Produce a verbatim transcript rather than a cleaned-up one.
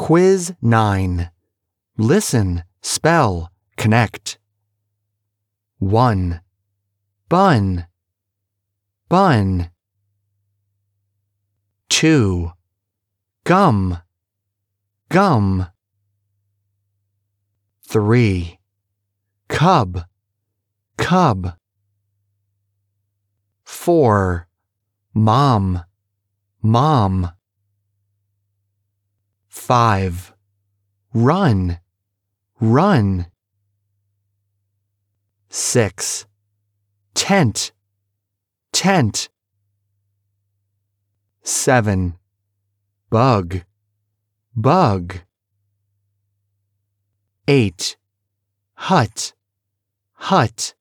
Quiz nine. Listen, spell, connect. one. Bun, bun. two. Gum, gum. three. Cub, cub. four. Mom, mom. five. Run, run. six. Tent, tent. seven. Bug, bug. eight. Hut, hut.